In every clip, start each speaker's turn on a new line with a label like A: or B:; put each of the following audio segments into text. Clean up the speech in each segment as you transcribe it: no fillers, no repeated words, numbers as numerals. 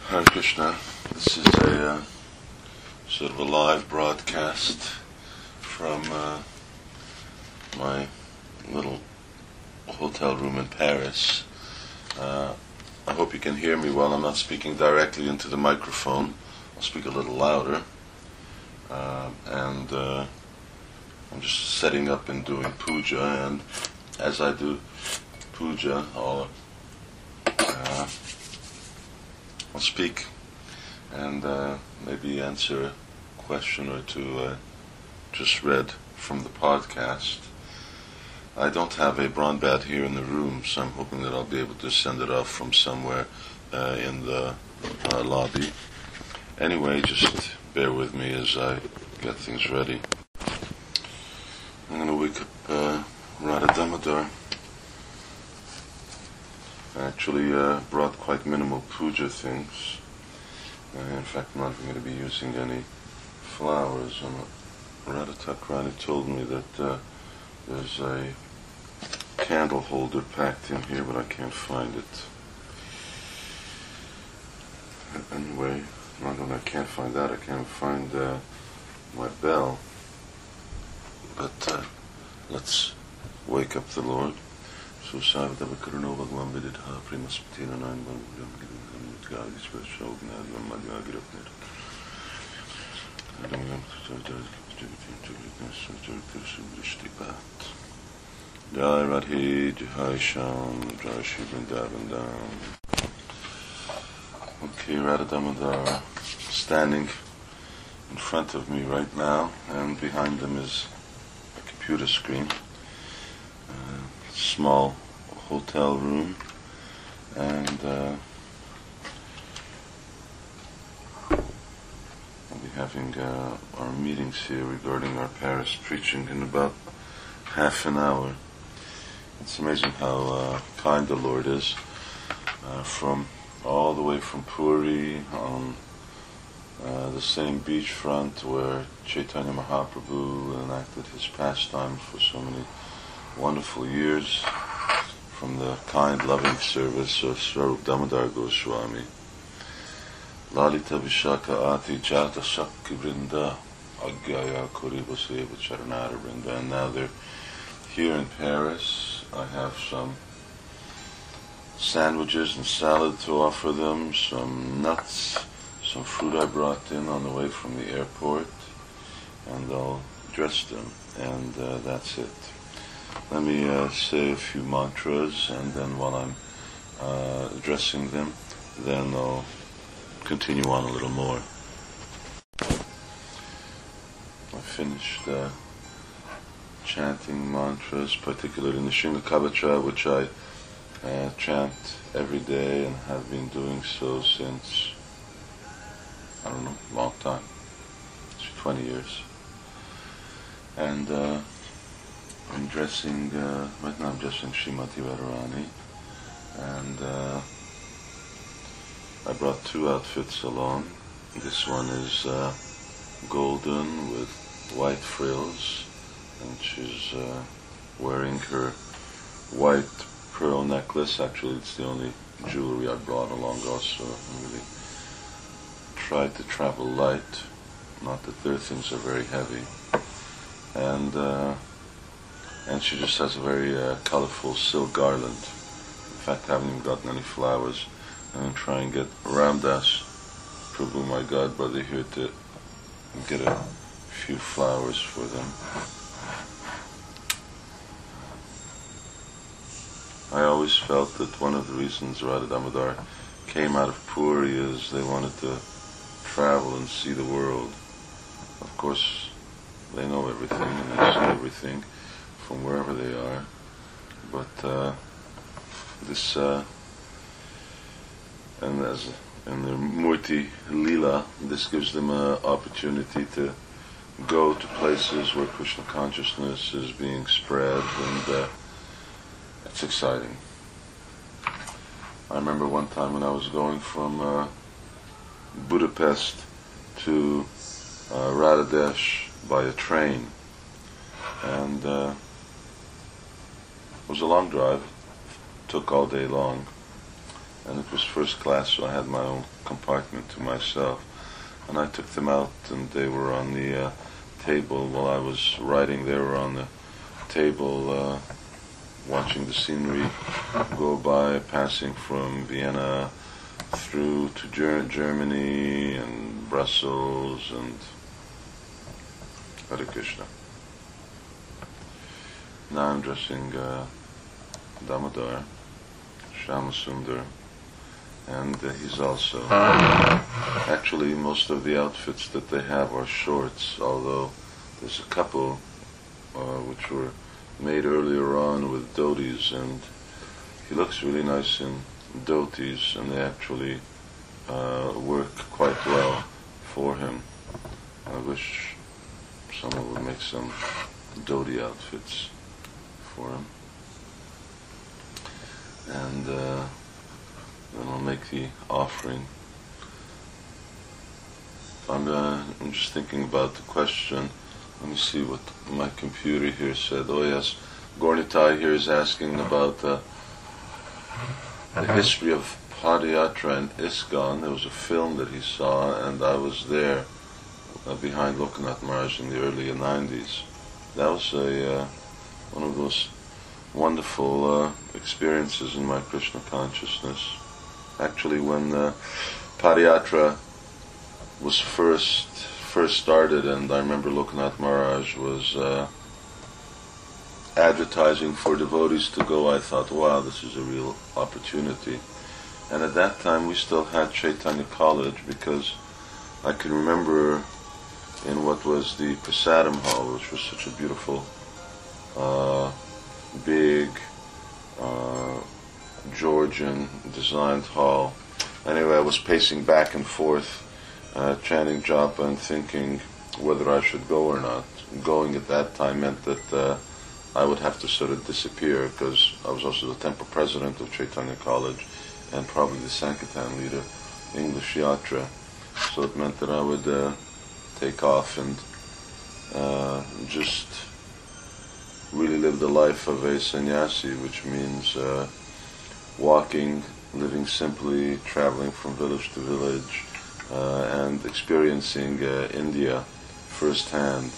A: Hare Krishna. This is a sort of a live broadcast from my little hotel room in Paris. I hope you can hear me well. I'm not speaking directly into the microphone. I'll speak a little louder. And I'm just setting up and doing puja, and as I do puja, I'll speak and maybe answer a question or two just read from the podcast. I don't have a broadband here in the room, so I'm hoping that I'll be able to send it off from somewhere in the lobby. Anyway, just bear with me as I get things ready. I'm going to wake up Radha Damodar. I actually brought quite minimal puja things. In fact, I'm not even going to be using any flowers. Radha Takrani told me that there's a candle holder packed in here, but I can't find it. Anyway, not only I can't find that, I can't find my bell. But let's wake up the Lord. So Savita Vikarno Bhagwan Viditha Primaspatina Nine Bhagwan Gadi Special Gnadam Madhyagrapnir Jai Radhe Jai Sham Jai Shri Vrindavan. Okay, Radha Damodar standing in front of me right now, and behind them is a computer screen. Small hotel room, and I'll be having our meetings here regarding our Paris preaching in about half an hour. It's amazing how kind the Lord is. From all the way from Puri on the same beachfront where Chaitanya Mahaprabhu enacted his pastimes for so many wonderful years, from the kind, loving service of Swarup Damodar Goswami. Lalita Vishaka Ati Jata Shakti Vrinda Agyaya Kuriba Seva Charanara Vrinda. And now they're here in Paris. I have some sandwiches and salad to offer them, some nuts, some fruit I brought in on the way from the airport, and I'll dress them, and that's it. Let me say a few mantras, and then while I'm addressing them, then I'll continue on a little more. I finished chanting mantras, particularly in the Shinga Kavatra, which I chant every day and have been doing so since, I don't know, a long time. It's 20 years. And I'm dressing, right now I'm dressing Srimati Radharani, and I brought two outfits along. This one is golden with white frills, and she's wearing her white pearl necklace. Actually, it's the only jewelry I brought along also. I really tried to travel light, not that their things are very heavy. And she just has a very colorful silk garland. In fact, I haven't even gotten any flowers. I'm going to try and get Ramdas, Prabhu, my God brother, here to get a few flowers for them. I always felt that one of the reasons Radha Damodar came out of Puri is they wanted to travel and see the world. Of course, they know everything and they see everything from wherever they are, but this and as in the Murti Lila, this gives them an opportunity to go to places where Krishna consciousness is being spread, and it's exciting. I remember one time when I was going from Budapest to Radhadesh by a train, and it was a long drive, took all day long, and it was first class, so I had my own compartment to myself. And I took them out, and they were on the table while I was writing. They were on the table watching the scenery go by, passing from Vienna through to Germany and Brussels and Hare Krishna. Now I'm dressing Damodar, Shyamasundar, and he's also... Actually, most of the outfits that they have are shorts, although there's a couple which were made earlier on with dhotis, and he looks really nice in dhotis, and they actually work quite well for him. I wish someone would make some dhoti outfits for him. And then I'll make the offering. I'm just thinking about the question. Let me see what my computer here said. Oh yes, Gornitai here is asking about the history of Padayatra and ISKCON. There was a film that he saw, and I was there behind Lokanath Maharaj in the early 90s. That was one of those wonderful experiences in my Krishna consciousness. Actually, when Padayatra was first started, and I remember Lokanath Maharaj was advertising for devotees to go, I thought, wow, this is a real opportunity. And at that time we still had Chaitanya College, because I can remember in what was the Prasadam Hall, which was such a beautiful, big, Georgian designed hall. Anyway, I was pacing back and forth, chanting japa and thinking whether I should go or not. Going at that time meant that I would have to sort of disappear, because I was also the temple president of Chaitanya College and probably the Sankirtan leader, English Yatra. So it meant that I would take off and just really live the life of a sannyasi, which means walking, living simply, traveling from village to village, and experiencing India firsthand.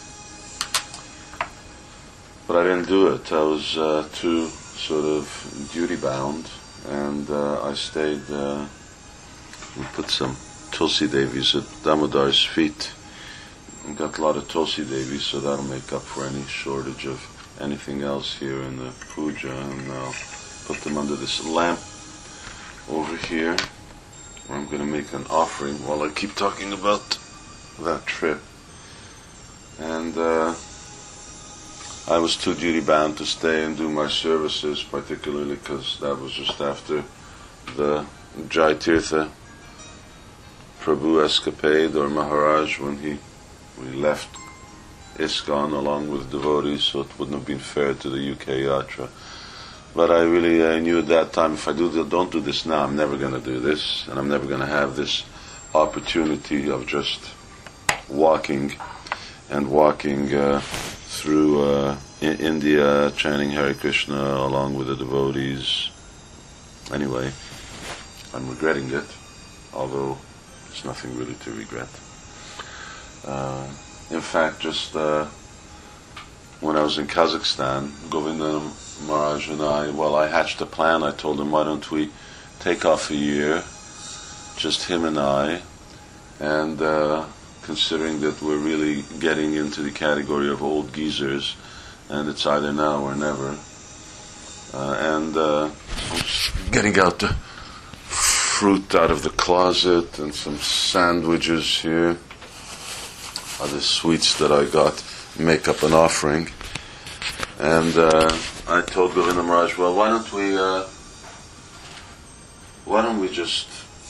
A: But I didn't do it. I was too sort of duty bound, and I stayed. We put some Tulsi Devis at Damodar's feet. We got a lot of Tulsi Devis, so that'll make up for any shortage of anything else here in the puja. And I'll put them under this lamp over here, where I'm going to make an offering while I keep talking about that trip. And I was too duty bound to stay and do my services, particularly because that was just after the Jai Tirtha Prabhu escapade, or Maharaj, when he left ISKCON along with devotees, so it wouldn't have been fair to the UK Yatra. But I really knew at that time, if I don't do this now, I'm never going to do this, and I'm never going to have this opportunity of just walking through India, chanting Hare Krishna along with the devotees. Anyway, I'm regretting it, although there's nothing really to regret. In fact, just when I was in Kazakhstan, Govinda Maharaj and I hatched a plan. I told him, why don't we take off a year, just him and I, and considering that we're really getting into the category of old geezers, and it's either now or never, and I'm just getting out the fruit out of the closet and some sandwiches here, other sweets that I got, make up an offering. And I told Govinda Maharaj, well, why don't we just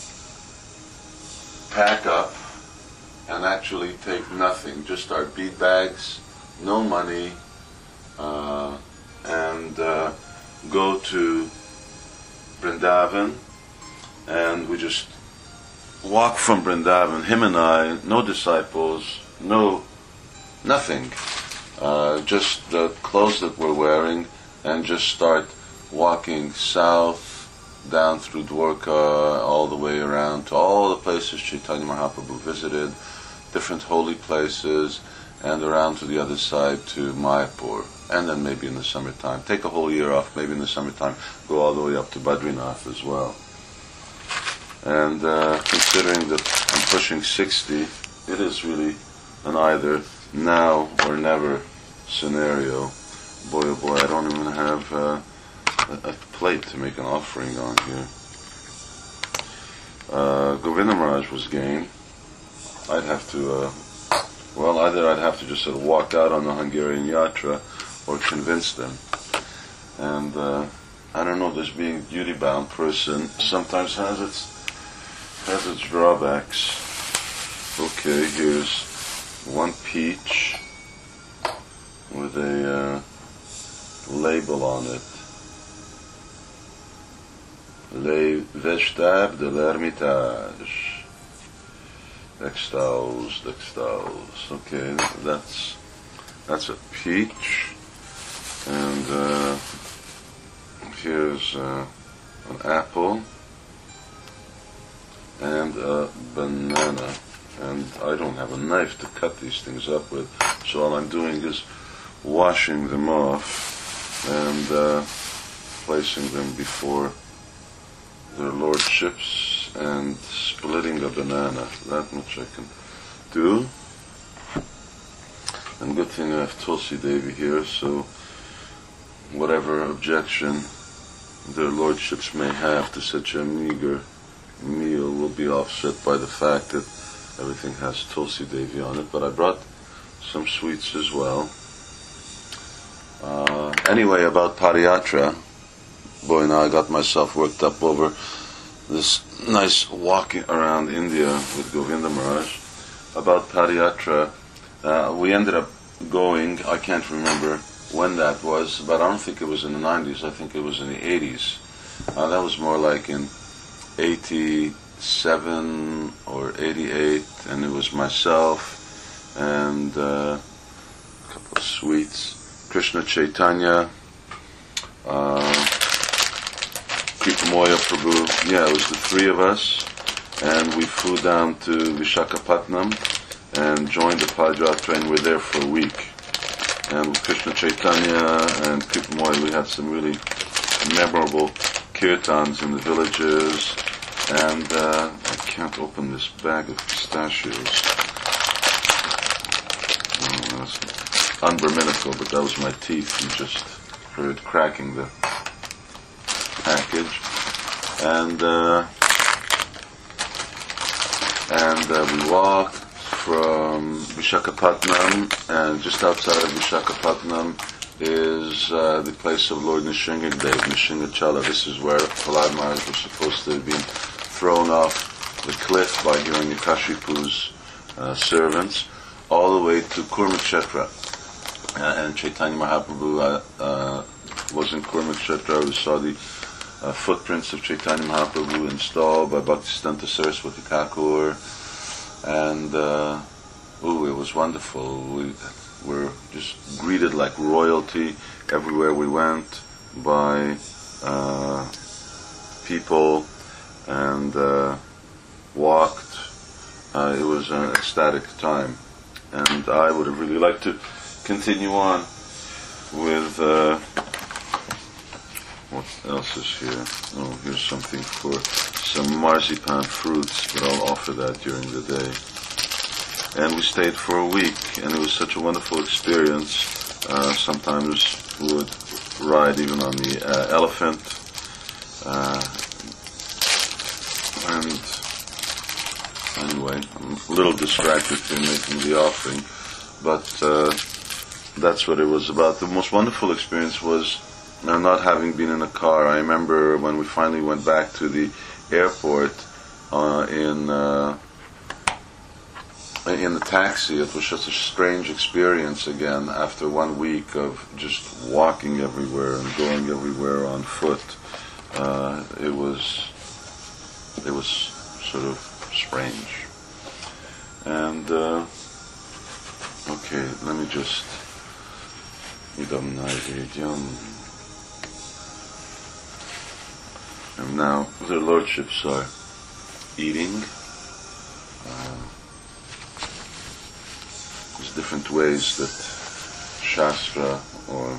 A: pack up and actually take nothing, just our bead bags, no money, and go to Vrindavan, and we just walk from Vrindavan, him and I, no disciples, nothing, just the clothes that we're wearing, and just start walking south down through Dwarka, all the way around to all the places Chaitanya Mahaprabhu visited, different holy places, and around to the other side to Mayapur. And then maybe in the summertime, take a whole year off, maybe in the summertime, go all the way up to Badrinath as well. And considering that I'm pushing 60, it is really an either now or never scenario. Boy, oh boy, I don't even have a plate to make an offering on here. Govinda Maharaj was game. I'd have to, either I'd have to just sort of walk out on the Hungarian Yatra or convince them. And I don't know, this being a duty-bound person sometimes has its drawbacks. Okay, here's one peach with a label on it. Les Vestables de l'Ermitage. Extals. Okay, that's a peach. And here's an apple and a banana. And I don't have a knife to cut these things up with, so all I'm doing is washing them off and placing them before their lordships and splitting a banana. That much I can do. And good thing I have Tulsi Devi here, so whatever objection their lordships may have to such a meager meal will be offset by the fact that everything has Tulsi Devi on it. But I brought some sweets as well. Anyway, about Padayatra, boy, now I got myself worked up over this nice walking around India with Govinda Maharaj. About Padayatra, we ended up going, I can't remember when that was, but I don't think it was in the 90s, I think it was in the 80s. That was more like in 87 or 88, and it was myself and a couple of sweets, Krishna Chaitanya, Kripamoya Prabhu. Yeah, it was the three of us, and we flew down to Visakhapatnam and joined the Padayatra, and we were there for a week. And with Krishna Chaitanya and Kripamoya, we had some really memorable kirtans in the villages. And I can't open this bag of pistachios. That's unbrominical, but that was my teeth. You just heard cracking the package. And we walked from Visakhapatnam, and just outside of Visakhapatnam is the place of Lord Nrsingadev, Nrsingachala. This is where Prahlad Maharaj was supposed to have been thrown off the cliff by Hiranyakashipu's servants, all the way to Kurmakshetra. And Chaitanya Mahaprabhu was in Kurmakshetra. We saw the footprints of Chaitanya Mahaprabhu installed by Bhaktisiddhanta Saraswati Thakur, and it was wonderful. We were just greeted like royalty everywhere we went by people, and walked. It was an ecstatic time, and I would have really liked to continue on with what else is here? Oh, here's something for some marzipan fruits, but I'll offer that during the day. And we stayed for a week, and it was such a wonderful experience. Sometimes we would ride even on the elephant, and anyway, I'm a little distracted from making the offering, but that's what it was about. The most wonderful experience was not having been in a car. I remember when we finally went back to the airport in the taxi, it was just a strange experience again after 1 week of just walking everywhere and going everywhere on foot. It was sort of strange. And okay, let me just Now, their lordships are eating. There's different ways that Shastra or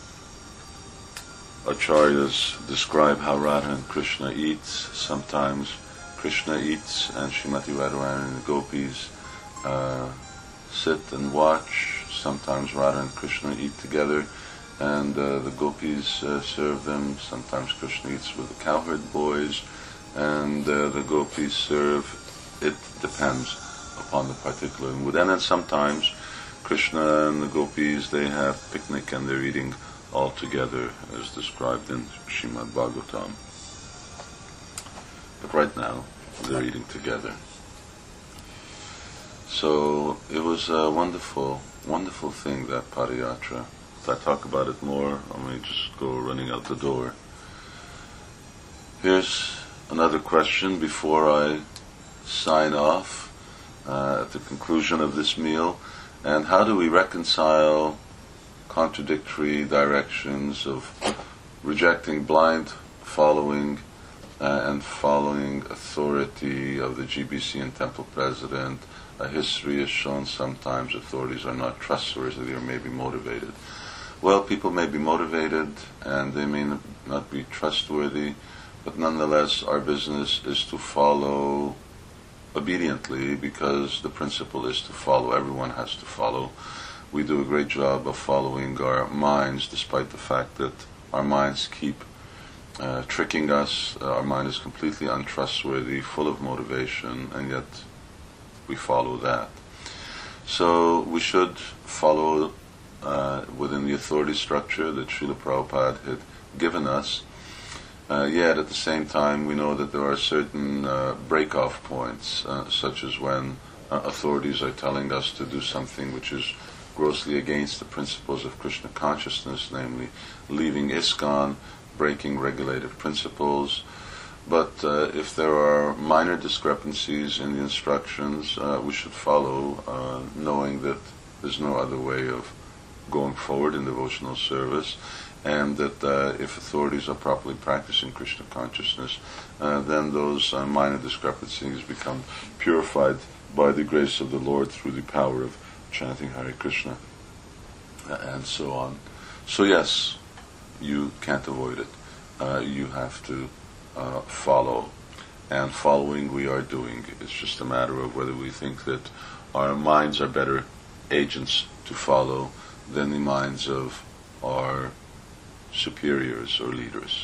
A: Acharyas describe how Radha and Krishna eats. Sometimes Krishna eats and Srimati Radharani and the gopis sit and watch. Sometimes Radha and Krishna eat together and the gopis serve them. Sometimes Krishna eats with the cowherd boys and the gopis serve. It depends upon the particular mood. And then sometimes Krishna and the gopis, they have picnic and they're eating all together as described in Srimad Bhagavatam. But right now they're eating together. So it was a wonderful, wonderful thing, that Padayatra. If I talk about it more, I may just go running out the door. Here's another question before I sign off at the conclusion of this meal. And how do we reconcile contradictory directions of rejecting blind following and following authority of the GBC and temple president? A history has shown sometimes authorities are not trustworthy or may be motivated. Well, people may be motivated and they may not be trustworthy, but nonetheless our business is to follow obediently, because the principle is to follow. Everyone has to follow. We do a great job of following our minds, despite the fact that our minds keep tricking us. Our mind is completely untrustworthy, full of motivation, and yet we follow that. So we should follow within the authority structure that Srila Prabhupada had given us. Yet at the same time we know that there are certain break-off points, such as when authorities are telling us to do something which is grossly against the principles of Krishna consciousness, namely leaving ISKCON, breaking regulative principles. But if there are minor discrepancies in the instructions, we should follow, knowing that there's no other way of going forward in devotional service, and that if authorities are properly practicing Krishna consciousness, then those minor discrepancies become purified by the grace of the Lord through the power of chanting Hare Krishna, and so on. So yes, you can't avoid it. You have to follow, and following we are doing. It's just a matter of whether we think that our minds are better agents to follow than the minds of our superiors or leaders.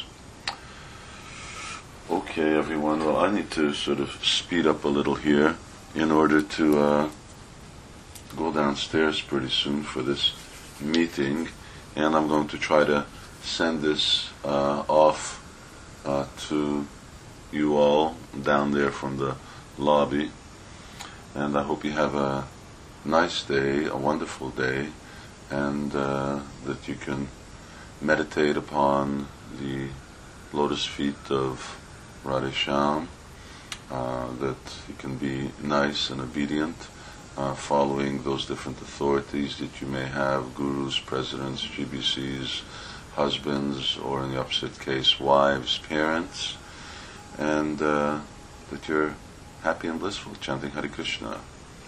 A: Okay, everyone. Well, I need to sort of speed up a little here in order to go downstairs pretty soon for this meeting, and I'm going to try to send this off to you all down there from the lobby. And I hope you have a nice day, a wonderful day, and that you can meditate upon the lotus feet of Radhesham, that you can be nice and obedient, following those different authorities that you may have, gurus, presidents, GBCs, husbands, or in the opposite case, wives, parents, and that you're happy and blissful, chanting Hare Krishna.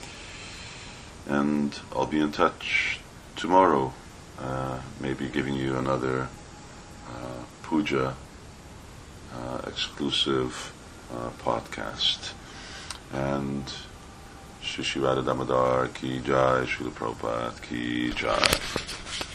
A: And I'll be in touch tomorrow, maybe giving you another puja exclusive podcast. And Shri Radha Damodar ki jai, Srila Prabhupada ki jai.